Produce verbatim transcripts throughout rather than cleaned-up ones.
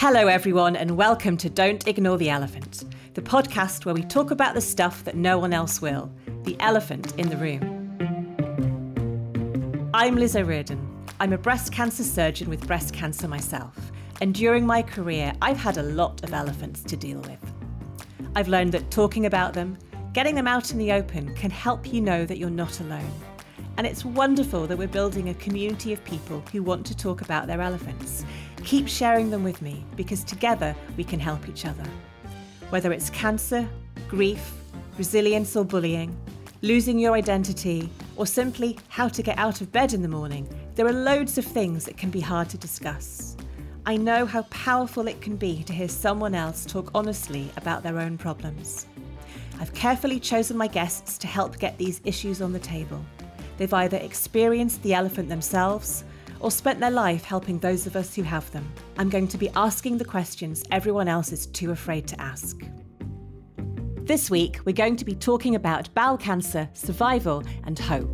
Hello everyone and welcome to Don't Ignore the Elephant, the podcast where we talk about the stuff that no one else will, the elephant in the room. I'm Liz O'Riordan. I'm a breast cancer surgeon with breast cancer myself, and during my career I've had a lot of elephants to deal with. I've learned that talking about them, getting them out in the open can help you know that you're not alone. And it's wonderful that we're building a community of people who want to talk about their elephants. Keep sharing them with me, because together we can help each other. Whether it's cancer, grief, resilience or bullying, losing your identity, or simply how to get out of bed in the morning, there are loads of things that can be hard to discuss. I know how powerful it can be to hear someone else talk honestly about their own problems. I've carefully chosen my guests to help get these issues on the table. They've either experienced the elephant themselves or spent their life helping those of us who have them. I'm going to be asking the questions everyone else is too afraid to ask. This week, we're going to be talking about bowel cancer, survival, and hope.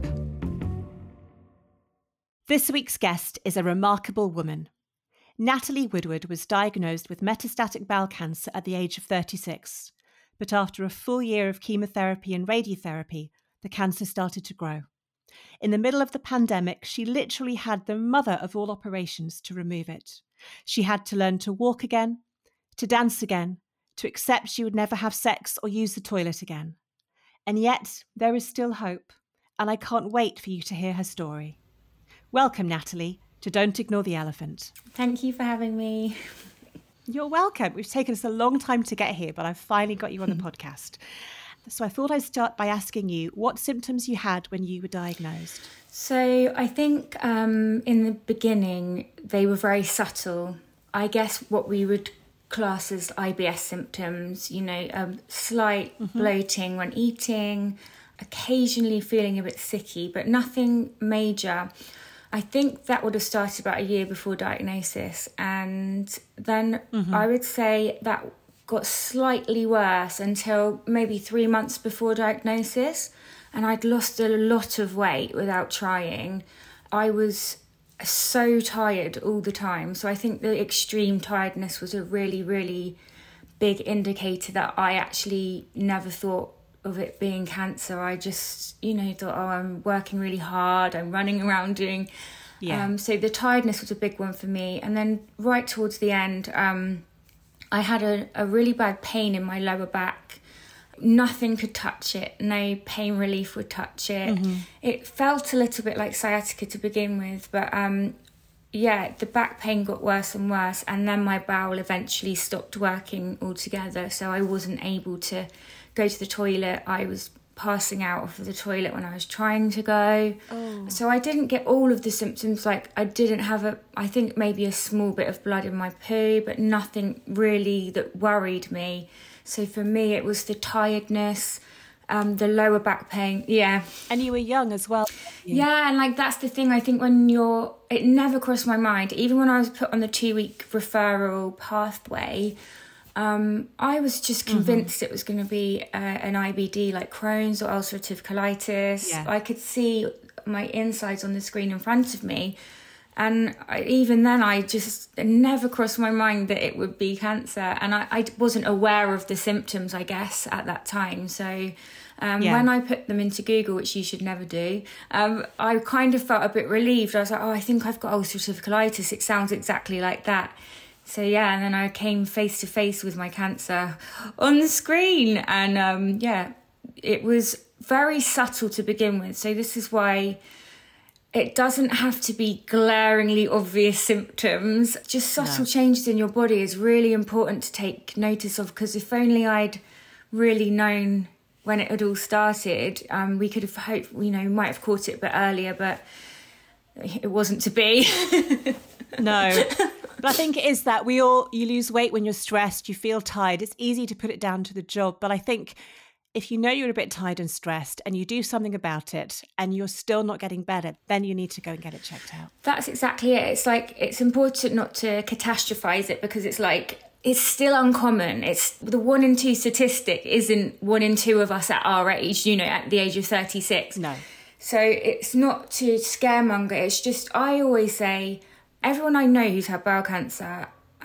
This week's guest is a remarkable woman. Natalie Woodward was diagnosed with metastatic bowel cancer at the age of thirty-six, but after a full year of chemotherapy and radiotherapy, the cancer started to grow. In the middle of the pandemic, she literally had the mother of all operations to remove it. She had to learn to walk again, to dance again, to accept she would never have sex or use the toilet again. And yet, there is still hope, and I can't wait for you to hear her story. Welcome, Natalie, to Don't Ignore the Elephant. Thank you for having me. You're welcome. It's taken us a long time to get here, but I've finally got you on the podcast. So I thought I'd start by asking you what symptoms you had when you were diagnosed. So I think um, in the beginning, they were very subtle. I guess what we would class as I B S symptoms, you know, um, slight mm-hmm. bloating when eating, occasionally feeling a bit sicky, but nothing major. I think that would have started about a year before diagnosis. And then mm-hmm. I would say that got slightly worse until maybe three months before diagnosis, and I'd lost a lot of weight without trying. I was so tired all the time, so I think the extreme tiredness was a really, really big indicator that I actually never thought of it being cancer. I just, you know, thought, oh, I'm working really hard, I'm running around doing... Yeah. Um, so the tiredness was a big one for me. And then right towards the end, um, I had a, a really bad pain in my lower back. Nothing could touch it. No pain relief would touch it. Mm-hmm. It felt a little bit like sciatica to begin with. But um, yeah, the back pain got worse and worse. And then my bowel eventually stopped working altogether. So I wasn't able to go to the toilet. I was passing out of the toilet when I was trying to go. Oh. So I didn't get all of the symptoms. Like I didn't have a, I think maybe a small bit of blood in my poo, but nothing really that worried me. So for me, it was the tiredness, um, the lower back pain. Yeah. And you were young as well. Yeah. yeah. And like, that's the thing. I think when you're, it never crossed my mind, even when I was put on the two week referral pathway, Um, I was just convinced mm-hmm. it was going to be uh, an I B D like Crohn's or ulcerative colitis. Yeah. I could see my insides on the screen in front of me. And I, even then, I just it never crossed my mind that it would be cancer. And I, I wasn't aware of the symptoms, I guess, at that time. So um, yeah. when I put them into Google, which you should never do, um, I kind of felt a bit relieved. I was like, oh, I think I've got ulcerative colitis. It sounds exactly like that. So yeah, and then I came face to face with my cancer on the screen. And um, yeah, it was very subtle to begin with. So this is why it doesn't have to be glaringly obvious symptoms. Just subtle no. changes in your body is really important to take notice of, because if only I'd really known when it had all started, um, we could have hoped, you know, might have caught it a bit earlier, but it wasn't to be. No. But I think it is that we all, you lose weight when you're stressed, you feel tired. It's easy to put it down to the job. But I think if you know you're a bit tired and stressed and you do something about it and you're still not getting better, then you need to go and get it checked out. That's exactly it. It's like, it's important not to catastrophize it, because it's like, it's still uncommon. It's the one in two statistic isn't one in two of us at our age, you know, at the age of thirty-six. No. So it's not to scaremonger. It's just, I always say, everyone I know who's had bowel cancer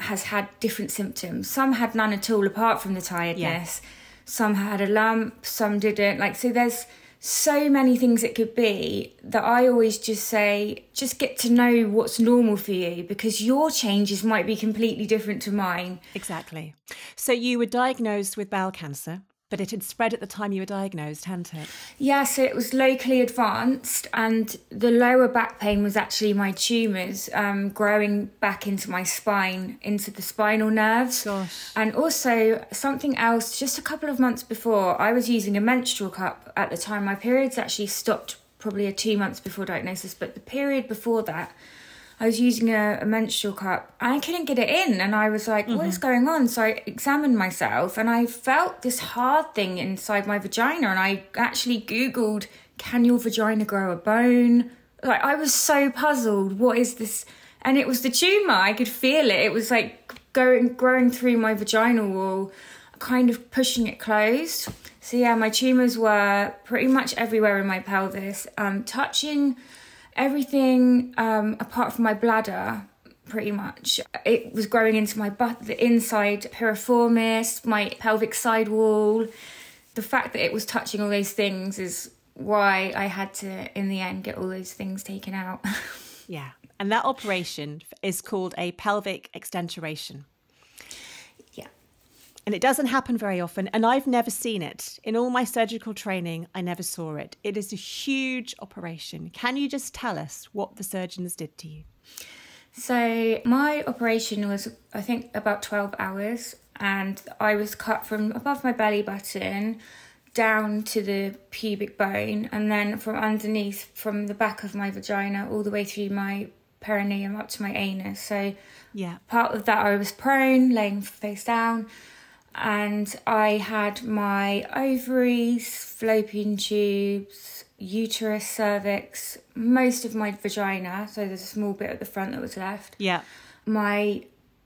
has had different symptoms. Some had none at all apart from the tiredness. Yeah. Some had a lump, some didn't. Like, so there's so many things it could be that I always just say, just get to know what's normal for you, because your changes might be completely different to mine. Exactly. So you were diagnosed with bowel cancer, but it had spread at the time you were diagnosed, hadn't it? Yeah, so it was locally advanced, and the lower back pain was actually my tumours um, growing back into my spine, into the spinal nerves. Gosh. And also something else, just a couple of months before, I was using a menstrual cup at the time. My periods actually stopped probably a two months before diagnosis, but the period before that, I was using a, a menstrual cup and I couldn't get it in. And I was like, mm-hmm. what is going on? So I examined myself and I felt this hard thing inside my vagina. And I actually Googled, can your vagina grow a bone? Like, I was so puzzled. What is this? And it was the tumour. I could feel it. It was like going, growing through my vaginal wall, kind of pushing it closed. So yeah, my tumours were pretty much everywhere in my pelvis, um, touching everything um, apart from my bladder, pretty much. It was growing into my butt, the inside piriformis, my pelvic side wall. The fact that it was touching all those things is why I had to, in the end, get all those things taken out. Yeah. And that operation is called a pelvic extensuration. Yeah. And it doesn't happen very often. And I've never seen it. In all my surgical training, I never saw it. It is a huge operation. Can you just tell us what the surgeons did to you? So my operation was, I think, about twelve hours. And I was cut from above my belly button down to the pubic bone. And then from underneath, from the back of my vagina, all the way through my perineum up to my anus. So yeah, part of that I was prone, laying face down. And I had my ovaries, fallopian tubes, uterus, cervix, most of my vagina. So there's a small bit at the front that was left. Yeah. My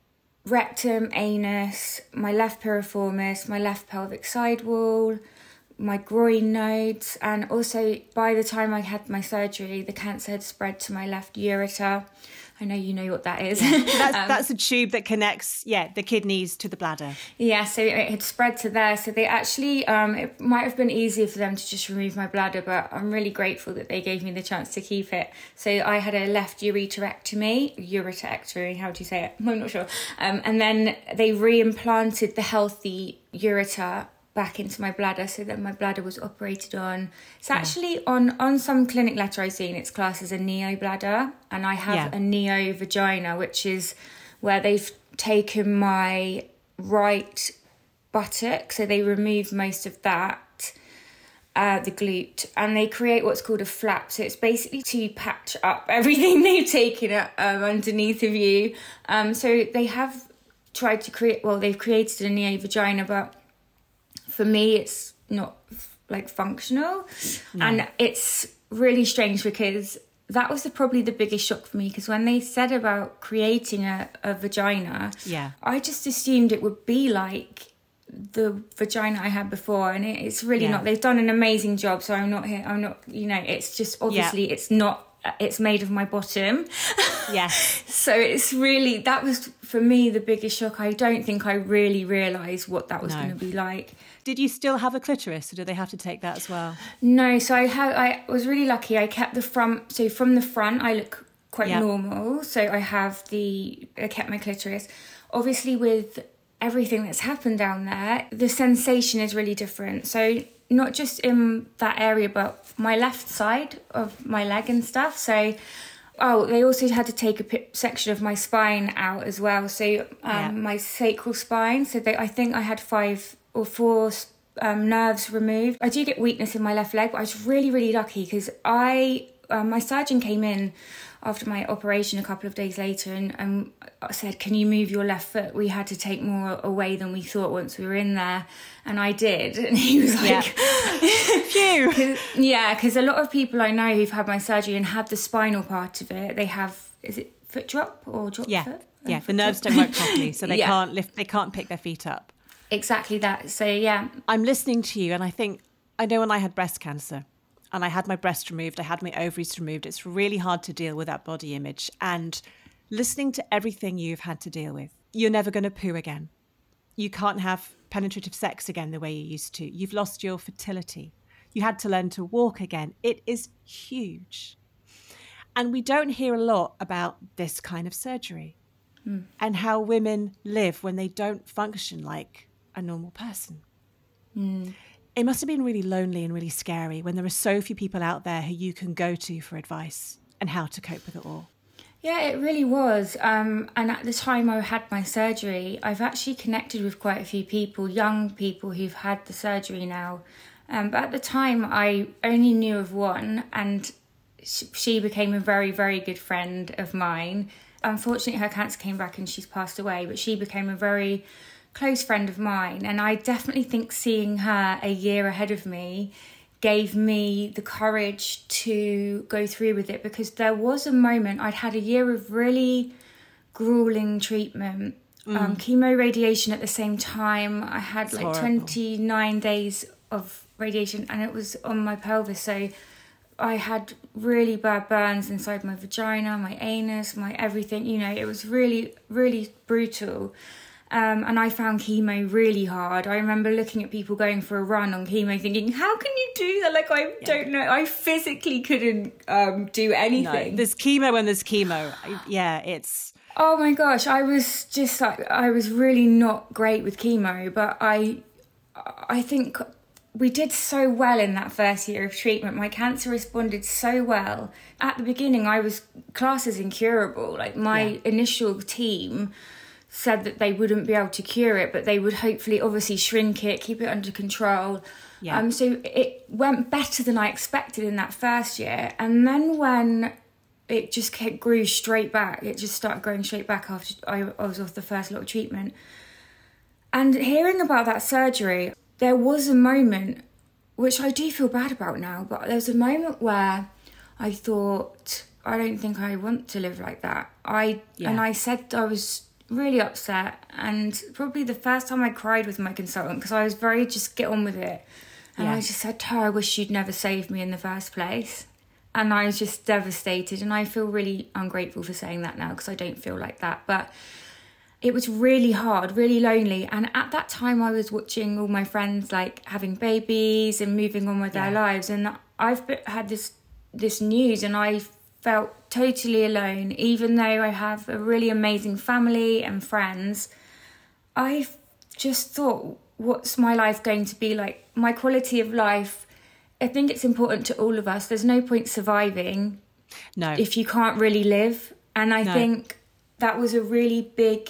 rectum, anus, my left piriformis, my left pelvic side wall, my groin nodes. And also, by the time I had my surgery, the cancer had spread to my left ureter. I know you know what that is. Yeah. So that's, um, that's a tube that connects, yeah, the kidneys to the bladder. Yeah, so it had spread to there. So they actually, um, it might have been easier for them to just remove my bladder, but I'm really grateful that they gave me the chance to keep it. So I had a left ureterectomy, ureterectomy, how do you say it? I'm not sure. Um, and then they reimplanted the healthy ureter back into my bladder, so that my bladder was operated on. It's actually yeah. on on some clinic letter I've seen, it's classed as a neo bladder, and I have yeah. a neo vagina, which is where they've taken my right buttock, so they remove most of that, uh, the glute, and they create what's called a flap. So it's basically to patch up everything they've taken um, underneath of you. Um, so they have tried to create, well, they've created a neo vagina, but for me, it's not like functional. No. And it's really strange because that was the, probably the biggest shock for me, because when they said about creating a, a vagina, yeah, I just assumed it would be like the vagina I had before, and it, it's really yeah. not. They've done an amazing job, so I'm not here. I'm not, you know, it's just obviously yeah. it's not. It's made of my bottom. Yes. So it's really, that was for me the biggest shock. I don't think I really realised what that was no. going to be like. Did you still have a clitoris, or did they have to take that as well? No, so I had, I was really lucky. I kept the front, so from the front I look quite yep. normal. So I have the, I kept my clitoris. Obviously with everything that's happened down there, the sensation is really different. So not just in that area, but my left side of my leg and stuff. So, oh, they also had to take a p- section of my spine out as well. So um, yeah. my sacral spine. So they, I think I had five or four um, nerves removed. I do get weakness in my left leg, but I was really, really lucky because I, uh, my surgeon came in after my operation a couple of days later and, and said, can you move your left foot? We had to take more away than we thought once we were in there. And I did. And he was like, yeah. Phew. Yeah, because a lot of people I know who've had my surgery and had the spinal part of it, they have, is it foot drop or drop yeah. foot? Yeah, the nerves don't work properly, so they yeah. can't lift, they can't pick their feet up. Exactly that. So, yeah. I'm listening to you and I think, I know when I had breast cancer, and I had my breast removed, I had my ovaries removed. It's really hard to deal with that body image. And listening to everything you've had to deal with. You're never going to poo again. You can't have penetrative sex again the way you used to. You've lost your fertility. You had to learn to walk again. It is huge. And we don't hear a lot about this kind of surgery mm. and how women live when they don't function like a normal person. Mm. It must have been really lonely and really scary when there are so few people out there who you can go to for advice and how to cope with it all. Yeah, it really was. Um, and at the time I had my surgery, I've actually connected with quite a few people, young people who've had the surgery now. Um, but at the time, I only knew of one, and she became a very, very good friend of mine. Unfortunately, her cancer came back and she's passed away, but she became a very close friend of mine. And I definitely think seeing her a year ahead of me gave me the courage to go through with it, because there was a moment, I'd had a year of really grueling treatment, mm. um, chemo radiation at the same time. I had it's like horrible. twenty-nine days of radiation, and it was on my pelvis, so I had really bad burns inside my vagina, my anus, my everything, you know. It was really, really brutal. Um, and I found chemo really hard. I remember looking at people going for a run on chemo thinking, how can you do that? Like, I yeah. don't know. I physically couldn't um, do anything. No, there's chemo and there's chemo. Yeah, it's... Oh my gosh, I was just like, I was really not great with chemo, but I, I think we did so well in that first year of treatment. My cancer responded so well. At the beginning, I was classed as incurable. Like, my yeah. initial team said that they wouldn't be able to cure it, but they would hopefully obviously shrink it, keep it under control. Yeah. Um, so it went better than I expected in that first year. And then when it just kept, grew straight back, it just started going straight back after I, I was off the first lot of treatment. And hearing about that surgery, there was a moment, which I do feel bad about now, but there was a moment where I thought, I don't think I want to live like that. I yeah. And I said I was really upset, and probably the first time I cried with my consultant, because I was very just get on with it. And yeah. I just said to her, I wish you'd never saved me in the first place. And I was just devastated, and I feel really ungrateful for saying that now, because I don't feel like that. But it was really hard, really lonely. And at that time, I was watching all my friends like having babies and moving on with yeah. their lives. And I've had this this news, and I felt totally alone. Even though I have a really amazing family and friends, I just thought, what's my life going to be like? My quality of life, I think it's important to all of us. There's no point surviving no. if you can't really live. And I no. think that was a really big...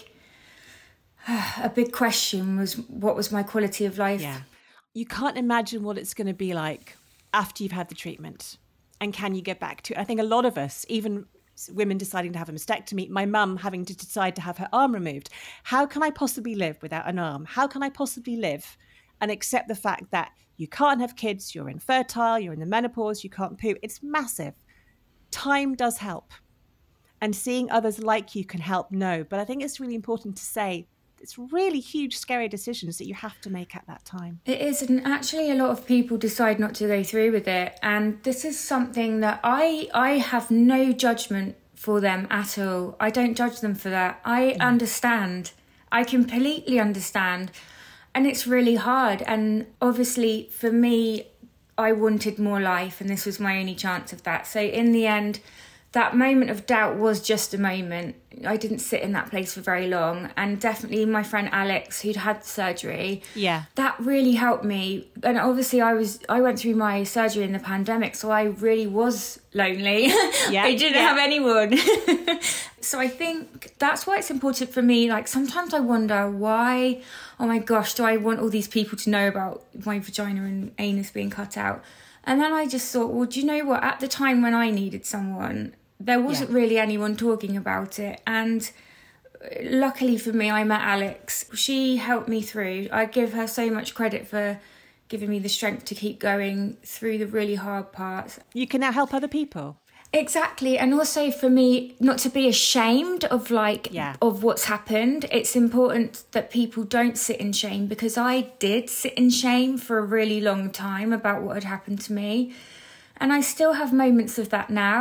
a big question, was what was my quality of life? Yeah. You can't imagine what it's going to be like after you've had the treatment. And can you get back to it? I think a lot of us, even women deciding to have a mastectomy, my mum having to decide to have her arm removed. How can I possibly live without an arm? How can I possibly live and accept the fact that you can't have kids, you're infertile, you're in the menopause, you can't poo? It's massive. Time does help. And seeing others like you can help, no. But I think it's really important to say, it's really huge, scary decisions that you have to make at that time. It is, and actually a lot of people decide not to go through with it. And this is something that I I have no judgment for them at all. I don't judge them for that. I mm. understand. I completely understand. And it's really hard. And obviously for me, I wanted more life, and this was my only chance of that. So in the end, that moment of doubt was just a moment. I didn't sit in that place for very long. And definitely my friend Alex, who'd had surgery, yeah, that really helped me. And obviously I was I went through my surgery in the pandemic, so I really was lonely. Yeah, I didn't yeah. have anyone. So I think that's why it's important for me. Like, sometimes I wonder why, oh my gosh, do I want all these people to know about my vagina and anus being cut out? And then I just thought, well, do you know what? At the time when I needed someone, there wasn't yeah. really anyone talking about it. And luckily for me, I met Alex. She helped me through. I give her so much credit for giving me the strength to keep going through the really hard parts. You can now help other people. Exactly. And also for me, not to be ashamed of like yeah. of what's happened. It's important that people don't sit in shame, because I did sit in shame for a really long time about what had happened to me. And I still have moments of that now.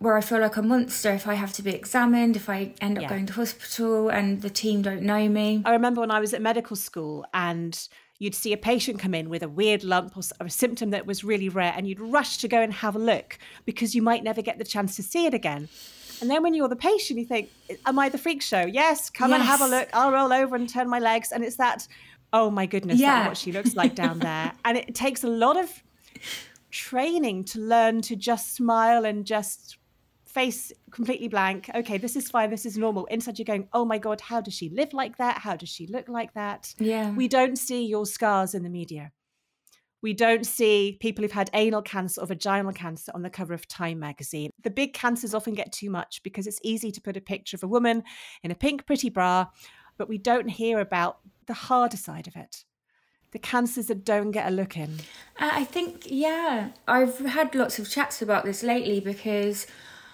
where I feel like a monster if I have to be examined, if I end up Yeah. going to hospital and the team don't know me. I remember when I was at medical school and you'd see a patient come in with a weird lump or a symptom that was really rare, and you'd rush to go and have a look because you might never get the chance to see it again. And then when you're the patient, you think, am I the freak show? Yes, come and Yes. have a look. I'll roll over and turn my legs. And it's that, oh my goodness, Yeah. that's what she looks like down there. And it takes a lot of training to learn to just smile and just face completely blank. Okay, this is fine. This is normal. Inside you're going, oh my God, how does she live like that? How does she look like that? Yeah. We don't see your scars in the media. We don't see people who've had anal cancer or vaginal cancer on the cover of Time magazine. The big cancers often get too much because it's easy to put a picture of a woman in a pink pretty bra, but we don't hear about the harder side of it. The cancers that don't get a look in. Uh, I think, yeah, I've had lots of chats about this lately because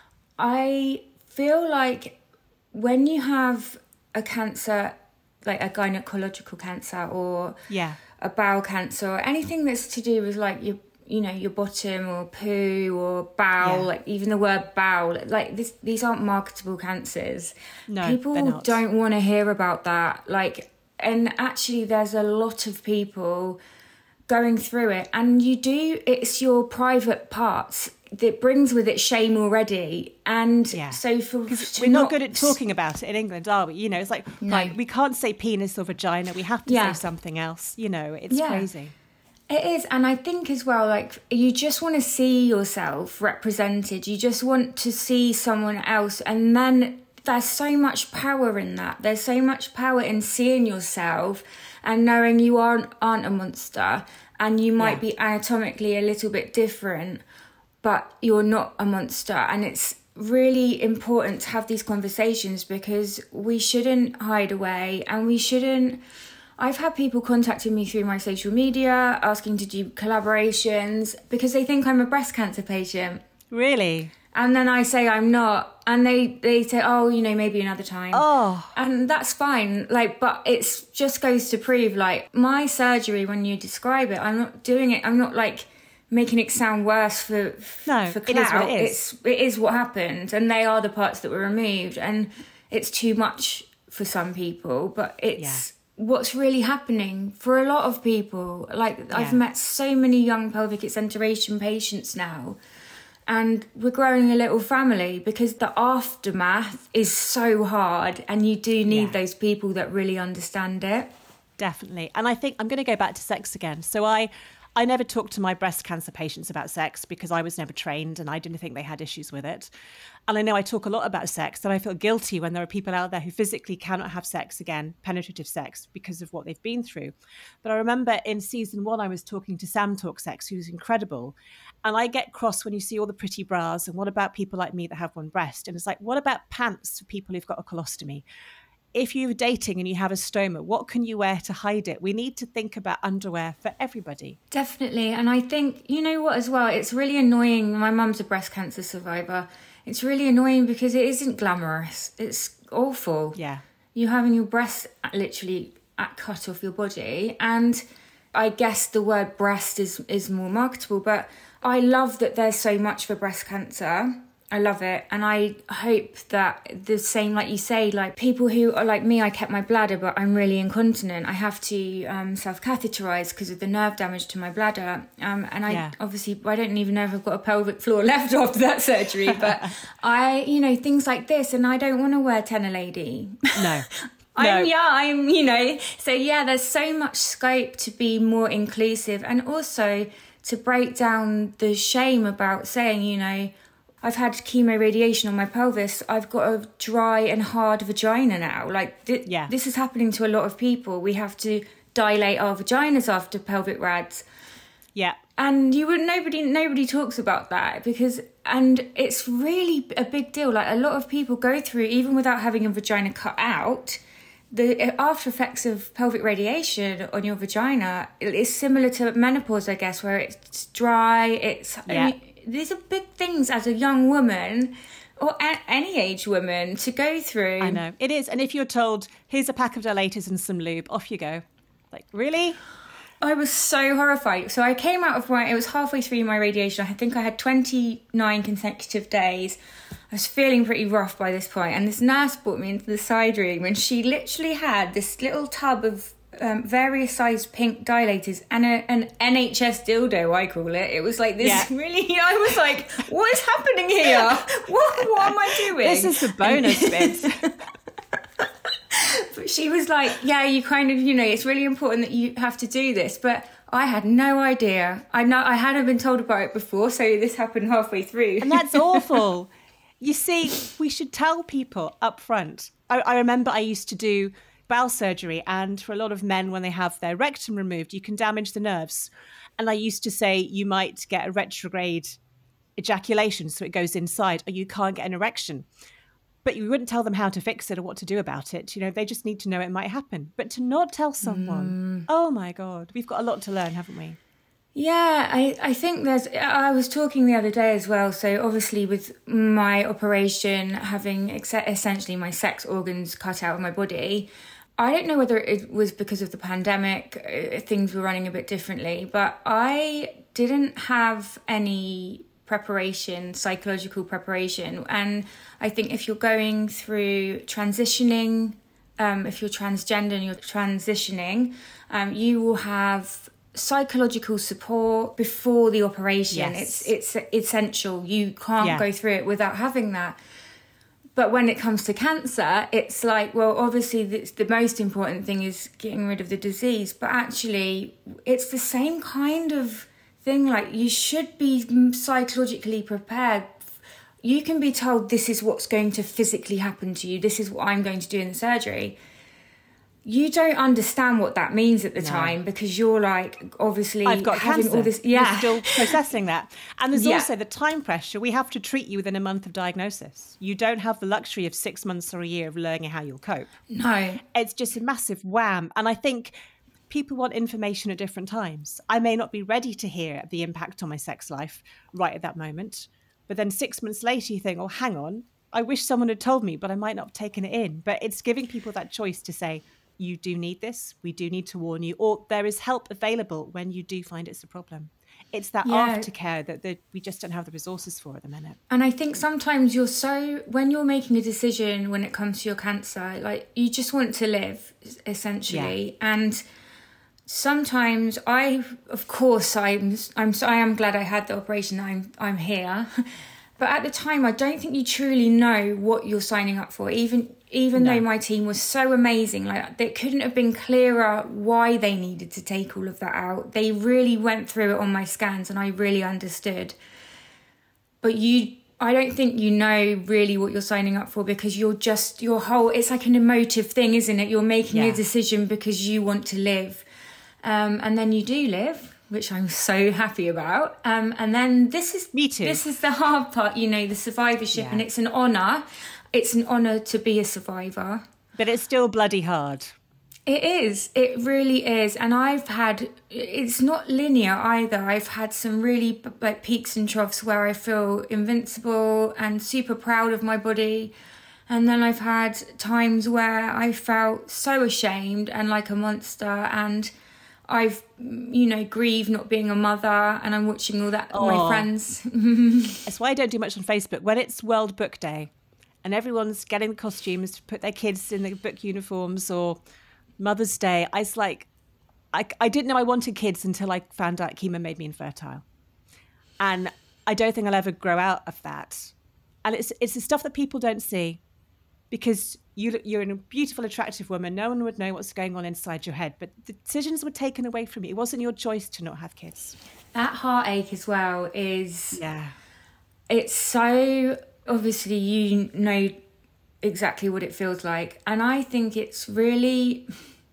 I feel like when you have a cancer, like a gynecological cancer or Yeah. a bowel cancer or anything that's to do with like your, you know, your bottom or poo or bowel, Yeah. like even the word bowel, like this, these aren't marketable cancers. No, People they're not. don't want to hear about that. Like, and actually there's a lot of people going through it, and you do, it's your private parts that brings with it shame already. And Yeah. so for to We're not good at talking about it in England, are we? You know, it's like, No. like we can't say penis or vagina. We have to Yeah. say something else. You know, it's Yeah. crazy. It is, and I think as well, like, you just want to see yourself represented. You just want to see someone else, and then there's so much power in that. There's so much power in seeing yourself and knowing you aren't, aren't a monster, and you might Yeah. be anatomically a little bit different, but you're not a monster. And it's really important to have these conversations because we shouldn't hide away, and we shouldn't... I've had people contacting me through my social media asking to do collaborations because they think I'm a breast cancer patient. Really? And then I say I'm not. And they, they say, oh, you know, maybe another time. Oh. And that's fine. Like, but it's just goes to prove, like, my surgery, when you describe it, I'm not doing it. I'm not, like, making it sound worse for, No, for it clout. is what it is. It's, it is what happened. And they are the parts that were removed. And it's too much for some people. But it's... Yeah. what's really happening for a lot of people. Like, I've Yeah. met so many young pelvic exenteration patients now, and we're growing a little family because the aftermath is so hard, and you do need Yeah. those people that really understand it. Definitely. And I think I'm going to go back to sex again. So I, I never talked to my breast cancer patients about sex because I was never trained and I didn't think they had issues with it. And I know I talk a lot about sex, and I feel guilty when there are people out there who physically cannot have sex again, penetrative sex, because of what they've been through. But I remember in season one, I was talking to Sam Talk Sex, who's incredible. And I get cross when you see all the pretty bras. And what about people like me that have one breast? And it's like, what about pants for people who've got a colostomy? If you're dating and you have a stoma, what can you wear to hide it? We need to think about underwear for everybody. Definitely. And I think, you know what, as well, it's really annoying. My mum's a breast cancer survivor. It's really annoying because it isn't glamorous. It's awful. Yeah. You having your breast literally at cut off your body. And I guess the word breast is, is more marketable, but I love that there's so much for breast cancer. I love it. And I hope that the same, like you say, like people who are like me, I kept my bladder, but I'm really incontinent. I have to um, self-catheterize because of the nerve damage to my bladder. Um, and I Yeah. obviously, I don't even know if I've got a pelvic floor left after that surgery, but I, you know, things like this. And I don't want to wear tenor lady. No. I'm, No. yeah, I'm, you know, so yeah, there's so much scope to be more inclusive, and also to break down the shame about saying, you know, I've had chemo radiation on my pelvis. I've got a dry and hard vagina now. Like, th- Yeah. this is happening to a lot of people. We have to dilate our vaginas after pelvic rads. Yeah. And you would nobody nobody talks about that because and it's really a big deal. Like, a lot of people go through, even without having a vagina cut out, the after effects of pelvic radiation on your vagina is similar to menopause, I guess, where it's dry. It's Yeah. I mean, these are big things as a young woman or a- any age woman to go through. I know. It is. And if you're told, here's a pack of dilators and some lube, off you go. Like, really? I was so horrified. So I came out of my, it was halfway through my radiation. I think I had twenty-nine consecutive days. I was feeling pretty rough by this point. And this nurse brought me into the side room and she literally had this little tub of um, various sized pink dilators and a, an N H S dildo, I call it. It was like this yeah. really, I was like, what is happening here? What, what am I doing? This is the bonus bit. But she was like, yeah, you kind of, you know, it's really important that you have to do this. But I had no idea. I know I hadn't been told about it before, so this happened halfway through. And that's awful. You see, we should tell people up front. I, I remember I used to do bowel surgery, and for a lot of men, when they have their rectum removed, you can damage the nerves. And I used to say you might get a retrograde ejaculation, so it goes inside, or you can't get an erection. But you wouldn't tell them how to fix it or what to do about it. You know, they just need to know it might happen. But to not tell someone, mm. oh my God, we've got a lot to learn, haven't we? Yeah, I, I think there's, I was talking the other day as well. So obviously with my operation, having ex- essentially my sex organs cut out of my body, I don't know whether it was because of the pandemic, uh, things were running a bit differently, but I didn't have any preparation, psychological preparation. And I think if you're going through transitioning, um, if you're transgender and you're transitioning, um, you will have psychological support before the operation. Yes. It's it's essential. You can't yeah. go through it without having that. But when it comes to cancer, it's like, well, obviously the, the most important thing is getting rid of the disease. But actually, it's the same kind of thing. Like, you should be psychologically prepared. You can be told this is what's going to physically happen to you. This is what I'm going to do in the surgery. You don't understand what that means at the no. time, because you're like, obviously, I've got having cancer. all this. Yeah, you're still processing that. And there's yeah. also the time pressure. We have to treat you within a month of diagnosis. You don't have the luxury of six months or a year of learning how you'll cope. No, it's just a massive wham. And I think people want information at different times. I may not be ready to hear the impact on my sex life right at that moment, but then six months later you think, oh, hang on, I wish someone had told me, but I might not have taken it in. But it's giving people that choice to say, you do need this, we do need to warn you, or there is help available when you do find it's a problem. It's that yeah. aftercare that the, we just don't have the resources for at the minute. And I think sometimes you're so, when you're making a decision when it comes to your cancer, like, you just want to live, essentially. Yeah. And sometimes I, of course, I'm, I'm, I am glad I had the operation. I'm, I'm here. But at the time, I don't think you truly know what you're signing up for. Even, even no. though my team was so amazing, like, it couldn't have been clearer why they needed to take all of that out. They really went through it on my scans, and I really understood. But you, I don't think you know really what you're signing up for, because you're just, your whole, it's like an emotive thing, isn't it? You're making yeah. a decision because you want to live. Um, and then you do live, which I'm so happy about. Um, and then this is Me too. This is the hard part, you know, the survivorship, yeah. and it's an honour. It's an honour to be a survivor. But it's still bloody hard. It is. It really is. And I've had, it's not linear either. I've had some really like peaks and troughs where I feel invincible and super proud of my body. And then I've had times where I felt so ashamed and like a monster, and I've, you know, grieved not being a mother, and I'm watching all that, oh. my friends. That's why I don't do much on Facebook. When it's World Book Day and everyone's getting the costumes to put their kids in the book uniforms, or Mother's Day, I was like, I, I didn't know I wanted kids until I found out chemo made me infertile. And I don't think I'll ever grow out of that. And it's it's the stuff that people don't see, because you, you're a beautiful, attractive woman. No one would know what's going on inside your head. But the decisions were taken away from you. It wasn't your choice to not have kids. That heartache as well is... Yeah. It's so... Obviously, you know exactly what it feels like. And I think it's really...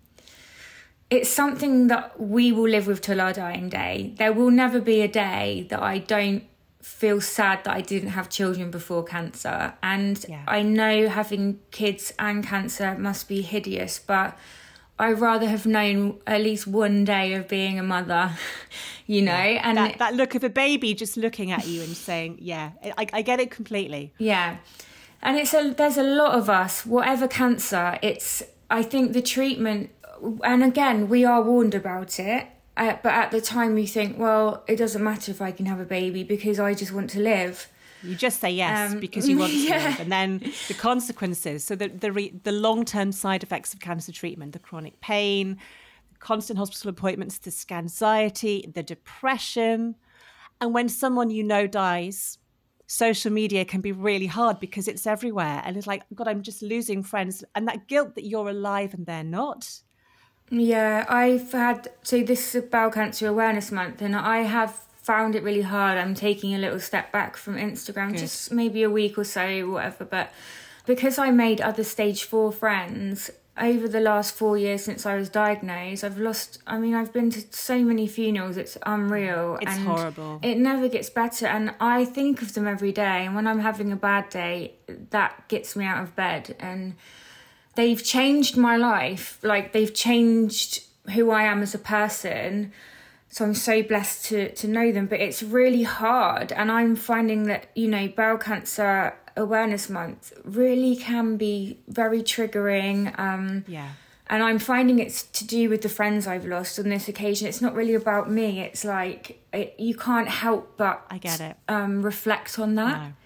It's something that we will live with till our dying day. There will never be a day that I don't feel sad that I didn't have children before cancer. And yeah. I know having kids and cancer must be hideous, but I'd rather have known at least one day of being a mother, you know. Yeah. And that, that look of a baby just looking at you and saying, yeah, I, I get it completely. Yeah. And it's a, there's a lot of us, whatever cancer, it's, I think the treatment, and again, we are warned about it. Uh, but at the time you think, well, it doesn't matter if I can have a baby because I just want to live. You just say yes um, because you want to yeah. live. And then the consequences, so the the, re, the long-term side effects of cancer treatment, the chronic pain, the constant hospital appointments, the anxiety, the depression. And when someone you know dies, social media can be really hard because it's everywhere. And it's like, God, I'm just losing friends. And that guilt that you're alive and they're not. Yeah, I've had, so this is Bowel Cancer Awareness Month, and I have found it really hard. I'm taking a little step back from Instagram, Good. just maybe a week or so, whatever. But because I made other stage four friends over the last four years since I was diagnosed, I've lost, I mean, I've been to so many funerals, it's unreal. It's and horrible. It never gets better. And I think of them every day. And when I'm having a bad day, that gets me out of bed. And they've changed my life. Like, they've changed who I am as a person. So I'm so blessed to, to know them. But it's really hard. And I'm finding that, you know, Bowel Cancer Awareness Month really can be very triggering. Um, yeah. And I'm finding it's to do with the friends I've lost on this occasion. It's not really about me. It's like, it, you can't help but I get it. Um, reflect on that. No.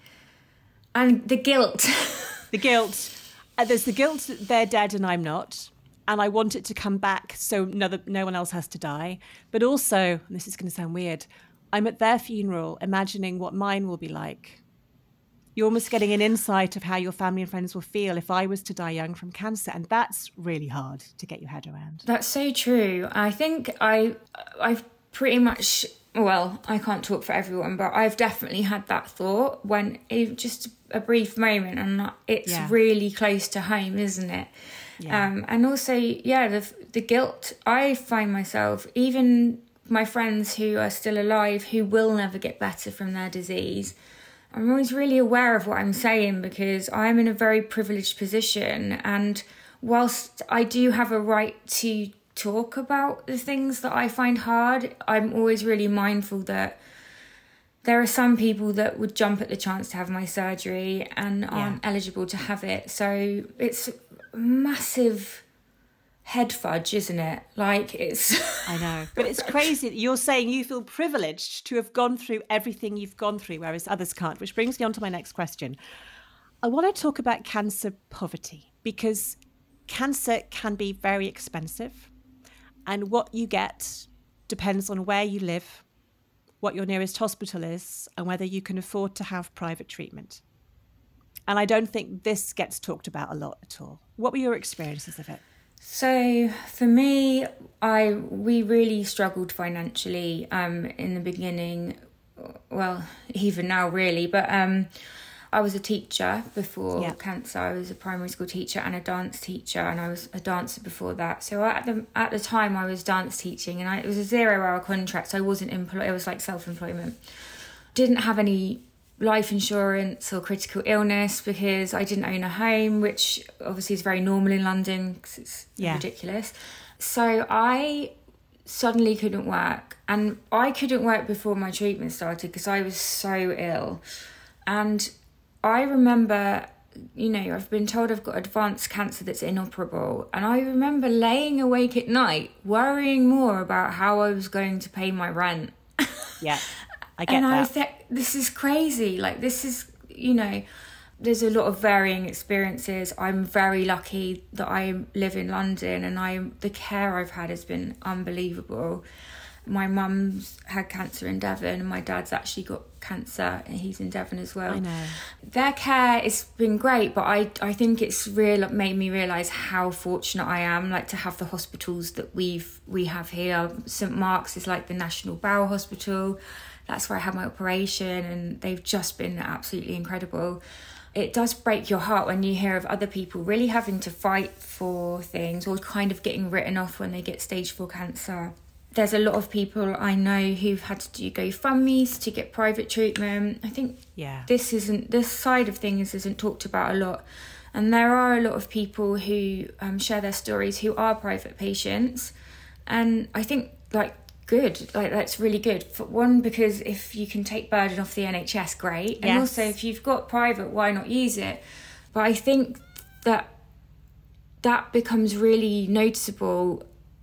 And the guilt. The guilt. Uh, there's the guilt that they're dead and I'm not. And I want it to come back so no, no one else has to die. But also, and this is going to sound weird, I'm at their funeral imagining what mine will be like. You're almost getting an insight of how your family and friends will feel if I was to die young from cancer. And that's really hard to get your head around. That's so true. I think I, I've pretty much, well, I can't talk for everyone, but I've definitely had that thought when it, just a brief moment, and it's yeah. really close to home, isn't it? Yeah. Um, and also, yeah, the the guilt. I find myself, even my friends who are still alive, who will never get better from their disease, I'm always really aware of what I'm saying because I'm in a very privileged position. And whilst I do have a right to talk about the things that I find hard, I'm always really mindful that there are some people that would jump at the chance to have my surgery and aren't yeah. eligible to have it. So it's massive head fudge, isn't it? Like, it's... I know. But it's crazy that you're saying you feel privileged to have gone through everything you've gone through, whereas others can't, which brings me on to my next question. I want to talk about cancer poverty, because cancer can be very expensive, and what you get depends on where you live, what your nearest hospital is, and whether you can afford to have private treatment. And I don't think this gets talked about a lot at all. What were your experiences of it? So for me, I we really struggled financially um, in the beginning. Well, even now, really. But um, I was a teacher before yeah. cancer. I was a primary school teacher and a dance teacher, and I was a dancer before that. So at the at the time, I was dance teaching, and I, it was a zero-hour contract. So I wasn't employed. It was like self-employment. Didn't have any life insurance or critical illness because I didn't own a home, which obviously is very normal in London because it's yeah. ridiculous. So I suddenly couldn't work, and I couldn't work before my treatment started because I was so ill. And I remember, you know, I've been told I've got advanced cancer that's inoperable, and I remember laying awake at night worrying more about how I was going to pay my rent. Yeah. I get and that. I thought, this is crazy. Like, this is, you know, there's a lot of varying experiences. I'm very lucky that I live in London, and I the care I've had has been unbelievable. My mum's had cancer in Devon, and my dad's actually got cancer, and he's in Devon as well. I know. Their care has been great, but I, I think it's real made me realise how fortunate I am, like, to have the hospitals that we've we have here. St Mark's is like the National Bowel Hospital. That's where I had my operation, and they've just been absolutely incredible. It does break your heart when you hear of other people really having to fight for things or kind of getting written off when they get stage four cancer. There's a lot of people I know who've had to do GoFundMes to get private treatment. I think yeah. this isn't this side of things isn't talked about a lot. And there are a lot of people who um, share their stories who are private patients. And I think, like, good, like, that's really good. For one, because if you can take burden off the N H S, great. And yes. also, if you've got private, why not use it? But I think that that becomes really noticeable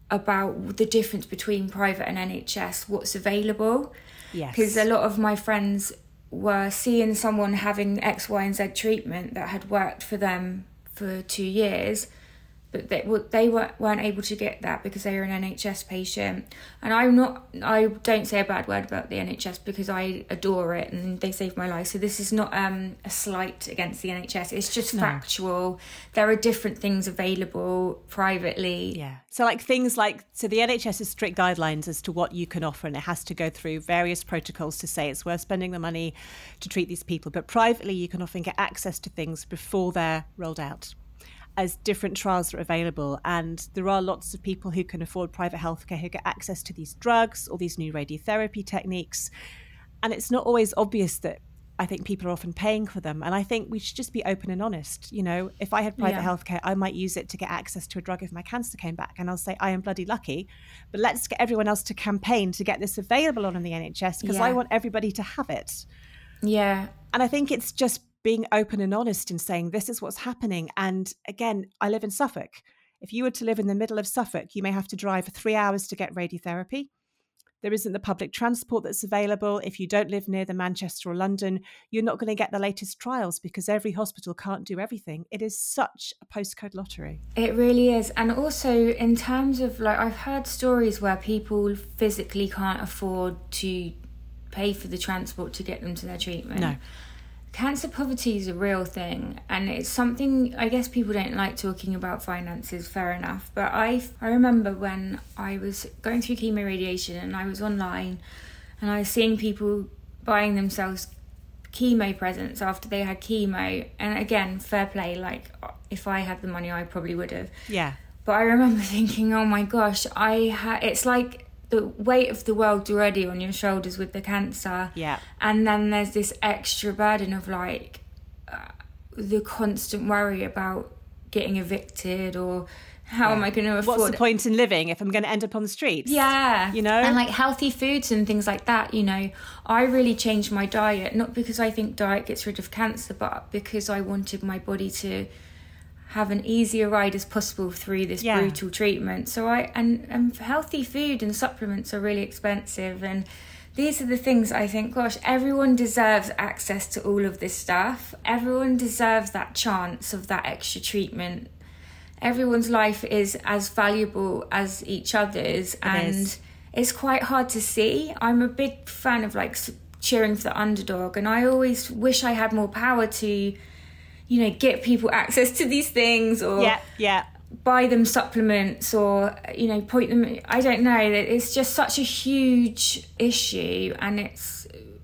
about the difference between private and N H S, what's available. Yes. Because a lot of my friends were seeing someone having X, Y and Z treatment that had worked for them for two years, but they, they weren't able to get that because they were an N H S patient. And I'm not, I don't say a bad word about the N H S because I adore it and they saved my life. So this is not um, a slight against the N H S. It's just no. factual. There are different things available privately. Yeah. So like things like, so the N H S has strict guidelines as to what you can offer, and it has to go through various protocols to say it's worth spending the money to treat these people. But privately, you can often get access to things before they're rolled out, as different trials are available. And there are lots of people who can afford private healthcare who get access to these drugs or these new radiotherapy techniques. And it's not always obvious that I think people are often paying for them. And I think we should just be open and honest. You know, if I had private yeah. healthcare, I might use it to get access to a drug if my cancer came back. And I'll say, I am bloody lucky. But let's get everyone else to campaign to get this available on the N H S, because yeah. I want everybody to have it. Yeah. And I think it's just being open and honest and saying, this is what's happening. And again, I live in Suffolk. If you were to live in the middle of Suffolk, you may have to drive for three hours to get radiotherapy. There isn't the public transport that's available. If you don't live near the Manchester or London, you're not going to get the latest trials because every hospital can't do everything. It is such a postcode lottery. It really is. And also in terms of, like, I've heard stories where people physically can't afford to pay for the transport to get them to their treatment. No. Cancer poverty is a real thing, and it's something, I guess people don't like talking about finances, fair enough, but I I remember when I was going through chemo radiation and I was online and I was seeing people buying themselves chemo presents after they had chemo, and again, fair play, like if I had the money I probably would have. Yeah. But I remember thinking, oh my gosh, I ha- it's like the weight of the world's already on your shoulders with the cancer. Yeah. And then there's this extra burden of like uh, the constant worry about getting evicted, or how yeah. am I going to afford... What's the point in living if I'm going to end up on the streets? Yeah. You know? And like healthy foods and things like that, you know. I really changed my diet, not because I think diet gets rid of cancer, but because I wanted my body to have an easier ride as possible through this yeah. brutal treatment. So I and, and healthy food and supplements are really expensive, and these are the things I think, gosh, everyone deserves access to all of this stuff. Everyone deserves that chance of that extra treatment. Everyone's life is as valuable as each other's, it and is. It's quite hard to see. I'm a big fan of like cheering for the underdog, and I always wish I had more power to, you know, get people access to these things, or yeah, yeah. buy them supplements, or, you know, point them. I don't know. It's just such a huge issue, and it's,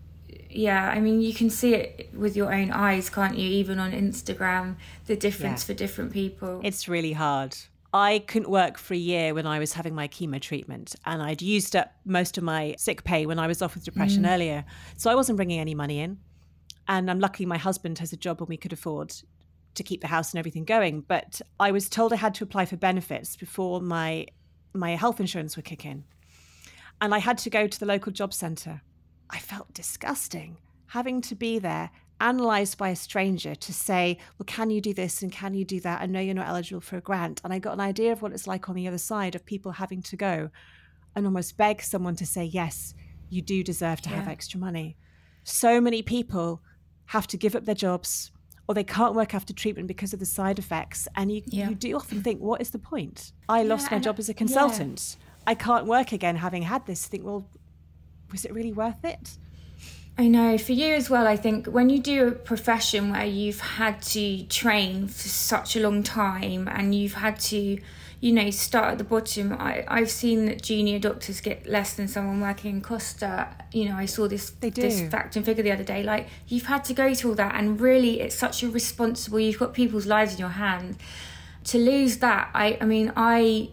yeah, I mean, you can see it with your own eyes, can't you? Even on Instagram, the difference yeah. for different people. It's really hard. I couldn't work for a year when I was having my chemo treatment, and I'd used up most of my sick pay when I was off with depression mm. earlier. So I wasn't bringing any money in. And I'm lucky my husband has a job and we could afford to keep the house and everything going. But I was told I had to apply for benefits before my my health insurance would kick in. And I had to go to the local job centre. I felt disgusting having to be there, analysed by a stranger to say, well, can you do this and can you do that? I know you're not eligible for a grant. And I got an idea of what it's like on the other side of people having to go and almost beg someone to say, yes, you do deserve to yeah. have extra money. So many people have to give up their jobs, or they can't work after treatment because of the side effects. And you, yeah. you do often think, what is the point? I yeah, lost my job as a consultant. Yeah. I can't work again having had this. Think, well, was it really worth it? I know. For you as well, I think when you do a profession where you've had to train for such a long time and you've had to, you know, start at the bottom. I, I've seen that junior doctors get less than someone working in Costa. You know, I saw this this fact and figure the other day. Like, you've had to go through all that, and really it's such a responsible, you've got people's lives in your hand. To lose that, I, I mean, I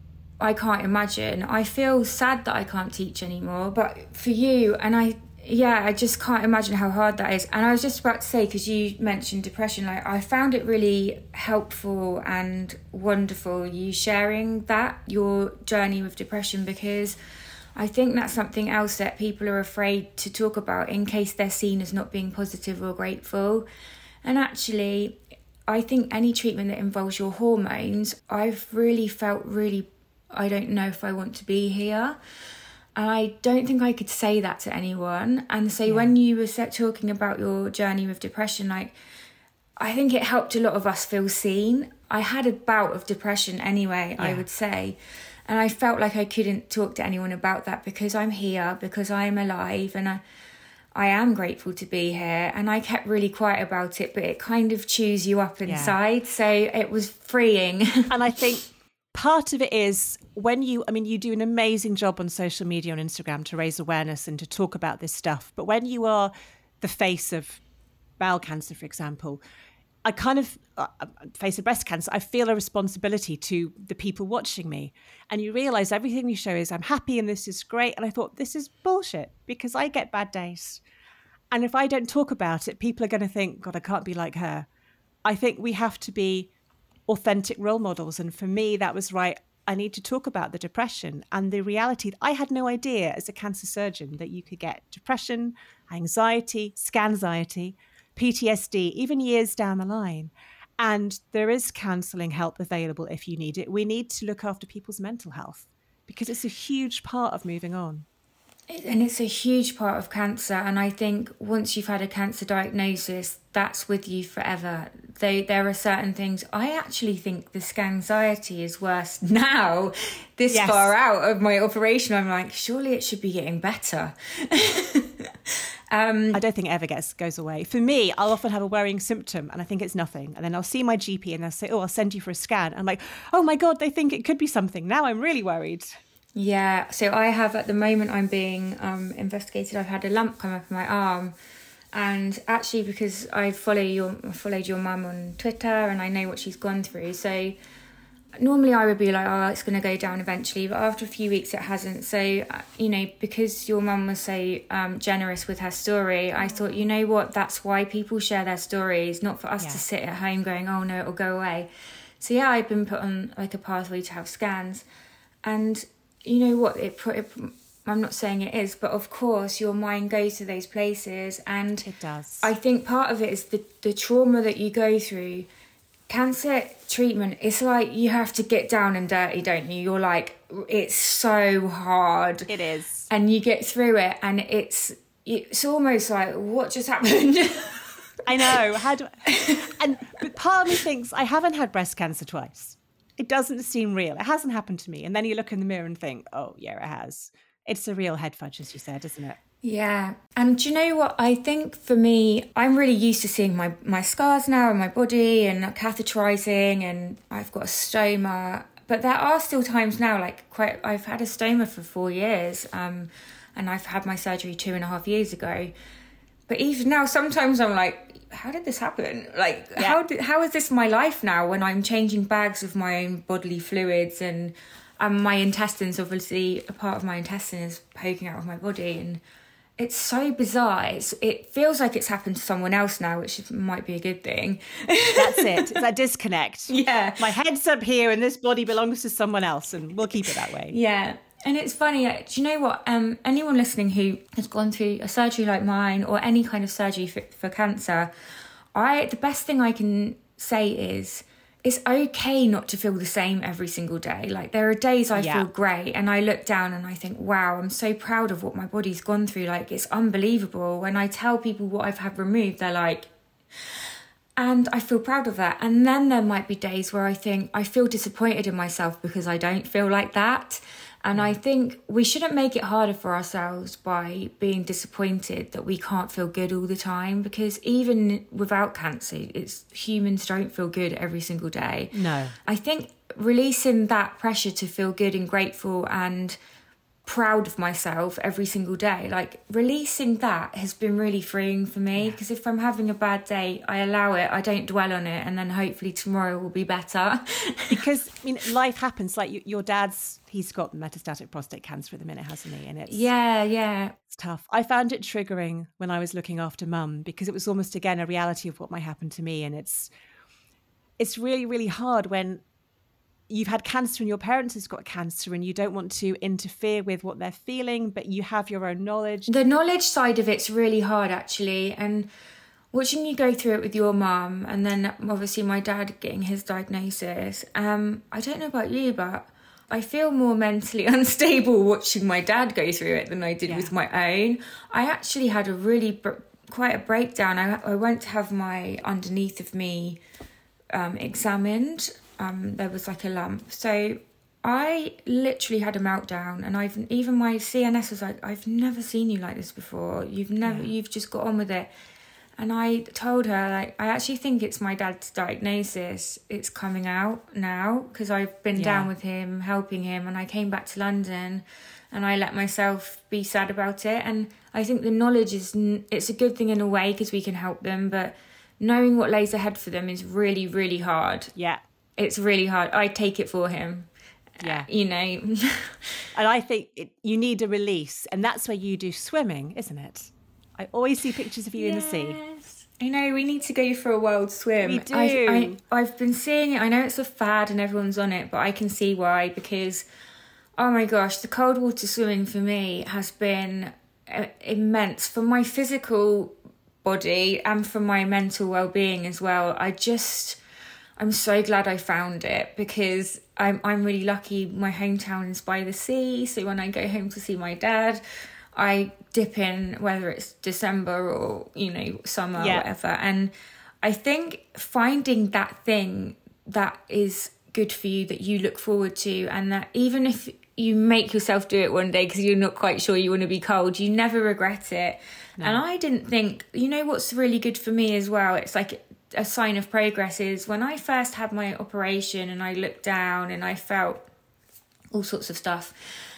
I can't imagine. I feel sad that I can't teach anymore, but for you, and I, yeah, I just can't imagine how hard that is. And I was just about to say, because you mentioned depression, like I found it really helpful and wonderful you sharing that, your journey with depression, because I think that's something else that people are afraid to talk about in case they're seen as not being positive or grateful. And actually, I think any treatment that involves your hormones, I've really felt really I don't know if I want to be here. And I don't think I could say that to anyone. And so yeah. when you were talking about your journey with depression, like, I think it helped a lot of us feel seen. I had a bout of depression anyway, yeah. I would say. And I felt like I couldn't talk to anyone about that because I'm here, because I am alive, and I, I am grateful to be here. And I kept really quiet about it, but it kind of chews you up inside. Yeah. So it was freeing. And I think part of it is when you, I mean, you do an amazing job on social media, on Instagram, to raise awareness and to talk about this stuff. But when you are the face of bowel cancer, for example, I kind of, uh, face of breast cancer, I feel a responsibility to the people watching me. And you realise everything you show is, I'm happy and this is great. And I thought, this is bullshit, because I get bad days. And if I don't talk about it, people are going to think, God, I can't be like her. I think we have to be authentic role models. And for me, that was right. I need to talk about the depression and the reality. I had no idea as a cancer surgeon that you could get depression, anxiety, scanxiety, P T S D, even years down the line. And there is counselling help available if you need it. We need to look after people's mental health because it's a huge part of moving on. And it's a huge part of cancer. And I think once you've had a cancer diagnosis, that's with you forever. Though there are certain things, I actually think the scanxiety is worse now, this yes. far out of my operation. I'm like, surely it should be getting better. Um, I don't think it ever gets goes away. For me, I'll often have a worrying symptom and I think it's nothing. And then I'll see my G P and they'll say, oh, I'll send you for a scan. I'm like, oh my God, they think it could be something. Now I'm really worried. Yeah. So I have, at the moment, I'm being um, investigated. I've had a lump come up in my arm. And actually, because I follow your, followed your mum on Twitter and I know what she's gone through. So normally I would be like, oh, it's going to go down eventually. But after a few weeks, it hasn't. So, you know, because your mum was so um, generous with her story, I thought, you know what, that's why people share their stories, not for us yeah. to sit at home going, oh, no, it'll go away. So, yeah, I've been put on like a pathway to have scans. And you know what, it, it I'm not saying it is, but of course your mind goes to those places. And it does. I think part of it is the, the trauma that you go through. Cancer treatment, it's like you have to get down and dirty, don't you? You're like, it's so hard. It is. And you get through it and it's it's almost like, what just happened? I know. How do I, and but part of me thinks I haven't had breast cancer twice. It doesn't seem real. It hasn't happened to me. And then you look in the mirror and think, oh, yeah, it has. It's a real head fudge, as you said, isn't it? Yeah. And do you know what? I think for me, I'm really used to seeing my, my scars now in my body and catheterizing, and I've got a stoma. But there are still times now, like quite, I've had a stoma for four years um, and I've had my surgery two and a half years ago. But even now, sometimes I'm like, how did this happen? Like, yeah. how did, how is this my life now when I'm changing bags of my own bodily fluids and um, my intestines, obviously, a part of my intestine is poking out of my body. And it's so bizarre. It's, it feels like it's happened to someone else now, which might be a good thing. That's it. It's that disconnect. Yeah. My head's up here and this body belongs to someone else, and we'll keep it that way. Yeah. And it's funny, do you know what? Um, anyone listening who has gone through a surgery like mine or any kind of surgery for, for cancer, I the best thing I can say is it's okay not to feel the same every single day. Like, there are days I yeah. feel great and I look down and I think, wow, I'm so proud of what my body's gone through. Like, it's unbelievable. When I tell people what I've had removed, they're like... And I feel proud of that. And then there might be days where I think I feel disappointed in myself because I don't feel like that. And I think we shouldn't make it harder for ourselves by being disappointed that we can't feel good all the time, because even without cancer, it's humans don't feel good every single day. No. I think releasing that pressure to feel good and grateful and proud of myself every single day, like releasing that has been really freeing for me, because yeah. if I'm having a bad day, I allow it, I don't dwell on it, and then hopefully tomorrow will be better. Because I mean, life happens. Like your dad's, he's got metastatic prostate cancer at the minute, hasn't he? And it's yeah yeah it's tough. I found it triggering when I was looking after mum, because it was almost again a reality of what might happen to me. And it's it's really really hard when you've had cancer and your parents has got cancer and you don't want to interfere with what they're feeling, but you have your own knowledge. The knowledge side of it's really hard, actually. And watching you go through it with your mum, and then obviously my dad getting his diagnosis, um, I don't know about you, but I feel more mentally unstable watching my dad go through it than I did yeah. with my own. I actually had a really, quite a breakdown. I, I went to have my underneath of me um, examined. Um, there was like a lump. So I literally had a meltdown, and I've even my C N S was like, I've never seen you like this before. You've never, yeah. you've just got on with it. And I told her, like, I actually think it's my dad's diagnosis. It's coming out now because I've been yeah. down with him, helping him. And I came back to London and I let myself be sad about it. And I think the knowledge is, it's a good thing in a way because we can help them. But knowing what lays ahead for them is really, really hard. Yeah. It's really hard. I take it for him. Yeah. Uh, you know. And I think it, you need a release. And that's where you do swimming, isn't it? I always see pictures of you yes. in the sea. I know, we need to go for a world swim. We do. I, I, I've been seeing it. I know it's a fad and everyone's on it, but I can see why. Because, oh my gosh, the cold water swimming for me has been uh, immense for my physical body and for my mental well-being as well. I just, I'm so glad I found it because I'm I'm really lucky. My hometown is by the sea, so when I go home to see my dad, I dip in, whether it's December or, you know, summer yeah. or whatever. And I think finding that thing that is good for you, that you look forward to, and that even if you make yourself do it one day because you're not quite sure you want to be cold, you never regret it. No. And I didn't think, you know what's really good for me as well? It's like a sign of progress is when I first had my operation and I looked down and I felt all sorts of stuff.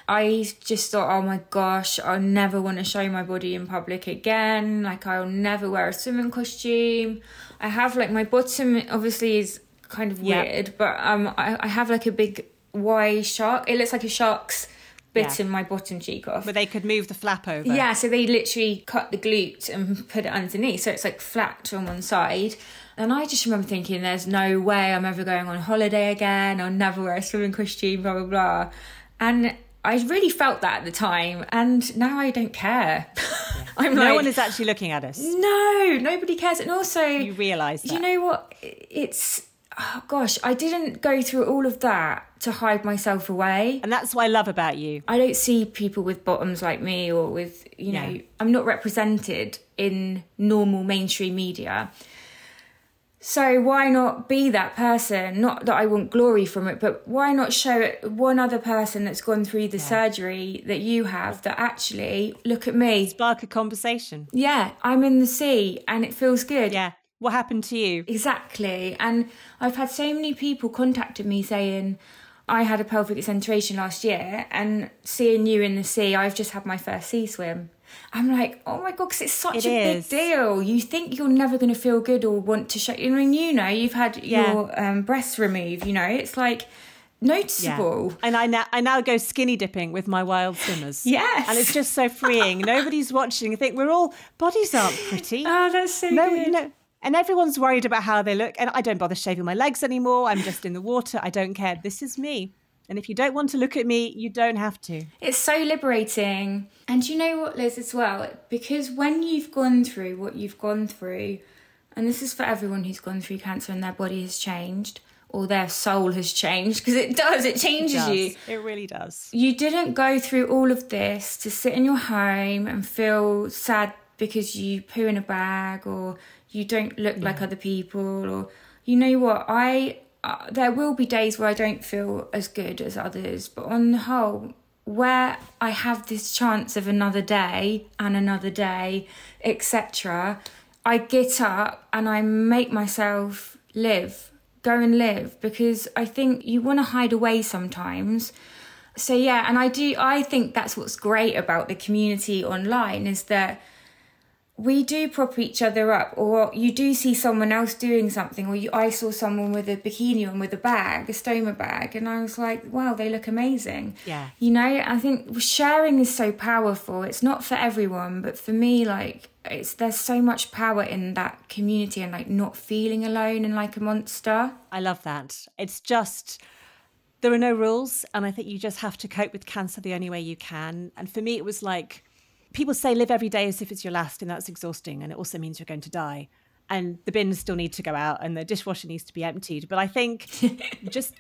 I just thought, oh my gosh, I'll never want to show my body in public again. Like, I'll never wear a swimming costume. I have, like, my bottom obviously is kind of weird, yep. but um, I, I have, like, a big Y shark. It looks like a shark's bitten yeah. my bottom cheek off. But they could move the flap over. Yeah, so they literally cut the glute and put it underneath. So it's, like, flat on one side. And I just remember thinking, there's no way I'm ever going on holiday again. I'll never wear a swimming costume, blah, blah, blah. And I really felt that at the time, and now I don't care. Yeah. I'm no like, one is actually looking at us. No, nobody cares. And also, you realise that. You know what? It's, oh gosh, I didn't go through all of that to hide myself away. And that's what I love about you. I don't see people with bottoms like me, or with, you know, yeah. I'm not represented in normal mainstream media. So why not be that person? Not that I want glory from it, but why not show it one other person that's gone through the yeah. surgery that you have, that actually, look at me. Spark a conversation. Yeah, I'm in the sea and it feels good. Yeah. What happened to you? Exactly. And I've had so many people contacted me saying, I had a pelvic accentration last year, and seeing you in the sea, I've just had my first sea swim. I'm like, oh my God, because it's such it a is. big deal. You think you're never going to feel good or want to show. I mean, you know, you've had yeah. your um, breasts removed, you know, it's like noticeable. Yeah. And I now, I now go skinny dipping with my wild swimmers. Yes. And it's just so freeing. Nobody's watching. I think we're all, bodies aren't pretty. Oh, that's so no, good. You know, and everyone's worried about how they look. And I don't bother shaving my legs anymore. I'm just in the water. I don't care. This is me. And if you don't want to look at me, you don't have to. It's so liberating. And you know what, Liz, as well? Because when you've gone through what you've gone through, and this is for everyone who's gone through cancer and their body has changed, or their soul has changed, because it does, it changes it does. you. It really does. You didn't go through all of this to sit in your home and feel sad because you poo in a bag, or you don't look yeah. like other people, or, you know what, I... Uh, there will be days where I don't feel as good as others, but on the whole, where I have this chance of another day and another day, et cetera, I get up and I make myself live, go and live, because I think you want to hide away sometimes. So yeah, and I do, I think that's what's great about the community online, is that we do prop each other up, or you do see someone else doing something, or you, I saw someone with a bikini on with a bag, a stoma bag, and I was like, wow, they look amazing. Yeah. You know, I think sharing is so powerful. It's not for everyone, but for me, like, it's there's so much power in that community, and like not feeling alone and like a monster. I love that. It's just, there are no rules, and I think you just have to cope with cancer the only way you can. And for me, it was like, people say live every day as if it's your last, and that's exhausting, and it also means you're going to die. And the bins still need to go out and the dishwasher needs to be emptied. But I think just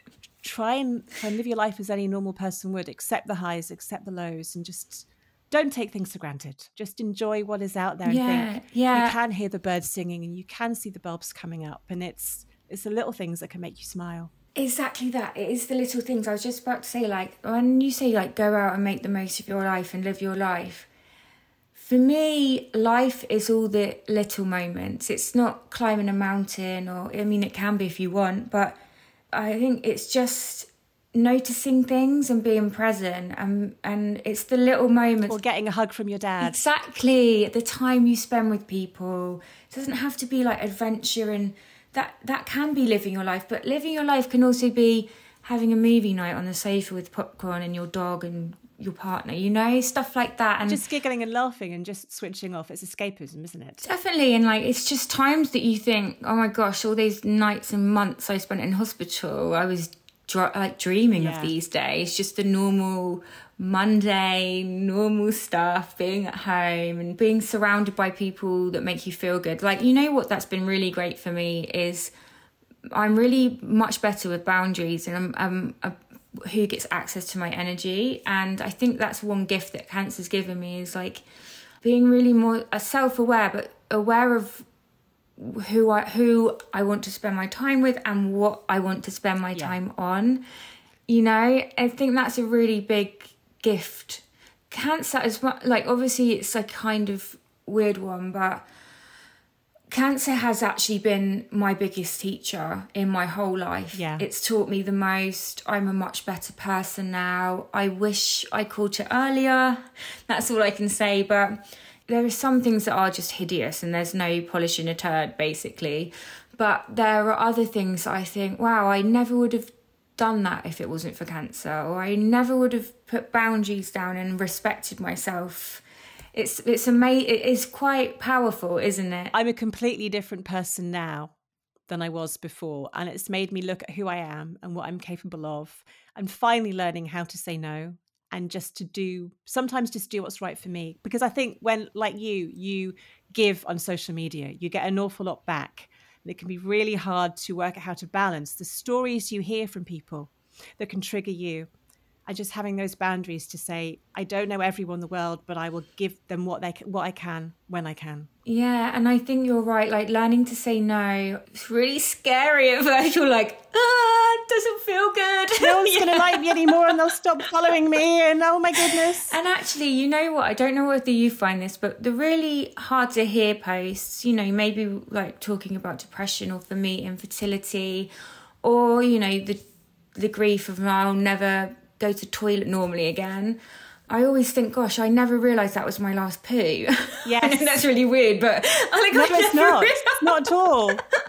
try and, try and live your life as any normal person would. Accept the highs, accept the lows, and just don't take things for granted. Just enjoy what is out there and yeah, think yeah. you can hear the birds singing and you can see the bulbs coming up, and it's it's the little things that can make you smile. Exactly that. It is the little things. I was just about to say, like, when you say, like, go out and make the most of your life and live your life, for me, life is all the little moments. It's not climbing a mountain, or, I mean, it can be if you want, but I think it's just noticing things and being present, and and it's the little moments. Or getting a hug from your dad. Exactly. The time you spend with people. It doesn't have to be like adventure, and that that can be living your life, but living your life can also be having a movie night on the sofa with popcorn and your dog and your partner, you know, stuff like that. And just giggling and laughing and just switching off. It's escapism, isn't it? Definitely. And like, it's just times that you think, oh my gosh, all these nights and months I spent in hospital, I was dr- like dreaming yeah. of these days, just the normal Monday, normal stuff, being at home and being surrounded by people that make you feel good. Like, you know what, that's been really great for me is I'm really much better with boundaries, and I'm, I'm a who gets access to my energy. And I think that's one gift that cancer's given me, is like being really more self-aware, but aware of who I who I want to spend my time with and what I want to spend my yeah. time on. You know, I think that's a really big gift. Cancer is like, obviously it's a kind of weird one, but cancer has actually been my biggest teacher in my whole life. Yeah. It's taught me the most. I'm a much better person now. I wish I caught it earlier. That's all I can say. But there are some things that are just hideous and there's no polishing a turd, basically. But there are other things that I think, wow, I never would have done that if it wasn't for cancer. Or I never would have put boundaries down and respected myself. It's it's amazing. It is quite powerful, isn't it? I'm a completely different person now than I was before, and it's made me look at who I am and what I'm capable of, and finally learning how to say no and just to do, sometimes just do what's right for me. Because I think when, like you, you give on social media, you get an awful lot back, and it can be really hard to work out how to balance the stories you hear from people that can trigger you. And just having those boundaries to say, I don't know everyone in the world, but I will give them what they what I can when I can. Yeah, and I think you're right. Like, learning to say no, it's really scary at first. You're like, ah, it doesn't feel good. No one's yeah. going to like me anymore, and they'll stop following me, and oh my goodness. And actually, you know what? I don't know whether you find this, but the really hard to hear posts, you know, maybe like talking about depression, or for me, infertility, or, you know, the the grief of I'll never go to toilet normally again. I always think, gosh, I never realised that was my last poo. Yes. That's really weird, but I like, no, I it's not. It's not at all.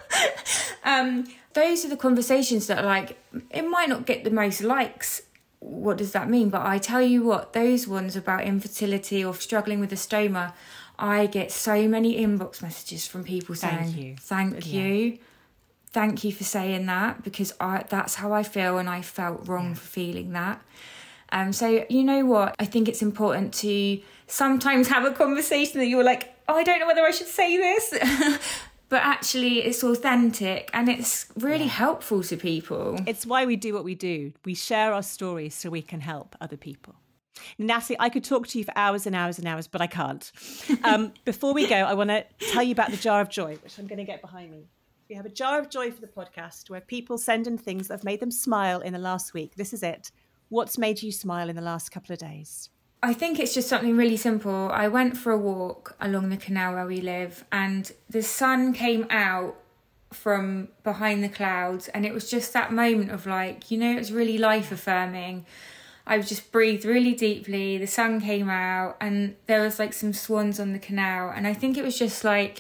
um, those are the conversations that are like, it might not get the most likes. What does that mean? But I tell you what, those ones about infertility or struggling with a stoma, I get so many inbox messages from people saying, thank you. Thank yeah. you. Thank you for saying that, because I, that's how I feel, and I felt wrong yeah. for feeling that. Um, so, you know what? I think it's important to sometimes have a conversation that you're like, oh, I don't know whether I should say this. But actually, it's authentic and it's really yeah. helpful to people. It's why we do what we do. We share our stories so we can help other people. Natalie, I could talk to you for hours and hours and hours, but I can't. Um, before we go, I want to tell you about the Jar of Joy, which I'm going to get behind me. We have a jar of joy for the podcast where people send in things that have made them smile in the last week. This is it. What's made you smile in the last couple of days? I think it's just something really simple. I went for a walk along the canal where we live, and the sun came out from behind the clouds, and it was just that moment of like, you know, it was really life affirming. I just breathed really deeply. The sun came out and there was like some swans on the canal. And I think it was just like,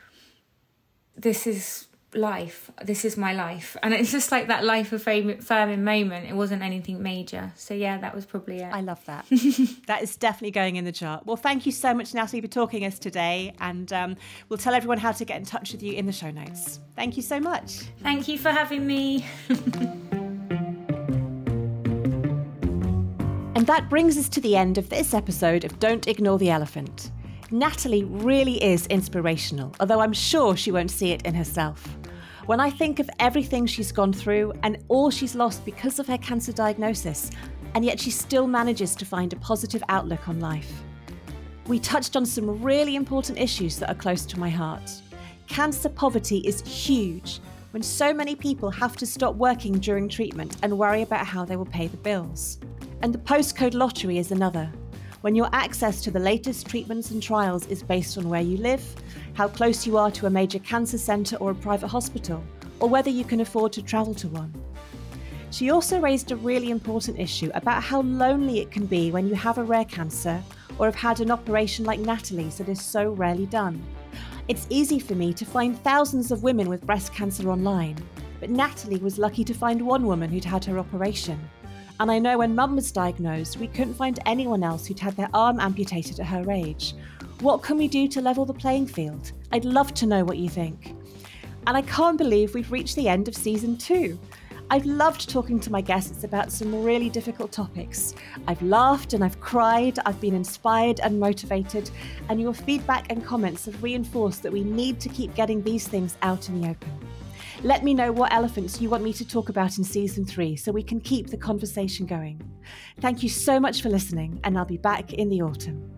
this is life. This is my life. And it's just like that life affirming moment. It wasn't anything major. So yeah, that was probably it. I love that. That is definitely going in the jar. Well, thank you so much, Natalie, for talking to us today. And um, we'll tell everyone how to get in touch with you in the show notes. Thank you so much. Thank you for having me. And that brings us to the end of this episode of Don't Ignore the Elephant. Natalie really is inspirational, although I'm sure she won't see it in herself. When I think of everything she's gone through and all she's lost because of her cancer diagnosis, and yet she still manages to find a positive outlook on life. We touched on some really important issues that are close to my heart. Cancer poverty is huge, when so many people have to stop working during treatment and worry about how they will pay the bills. And the postcode lottery is another, when your access to the latest treatments and trials is based on where you live, how close you are to a major cancer centre or a private hospital, or whether you can afford to travel to one. She also raised a really important issue about how lonely it can be when you have a rare cancer or have had an operation like Natalie's that is so rarely done. It's easy for me to find thousands of women with breast cancer online, but Natalie was lucky to find one woman who'd had her operation. And I know when Mum was diagnosed, we couldn't find anyone else who'd had their arm amputated at her age. What can we do to level the playing field? I'd love to know what you think. And I can't believe we've reached the end of season two. I've loved talking to my guests about some really difficult topics. I've laughed and I've cried, I've been inspired and motivated, and your feedback and comments have reinforced that we need to keep getting these things out in the open. Let me know what elephants you want me to talk about in season three so we can keep the conversation going. Thank you so much for listening, and I'll be back in the autumn.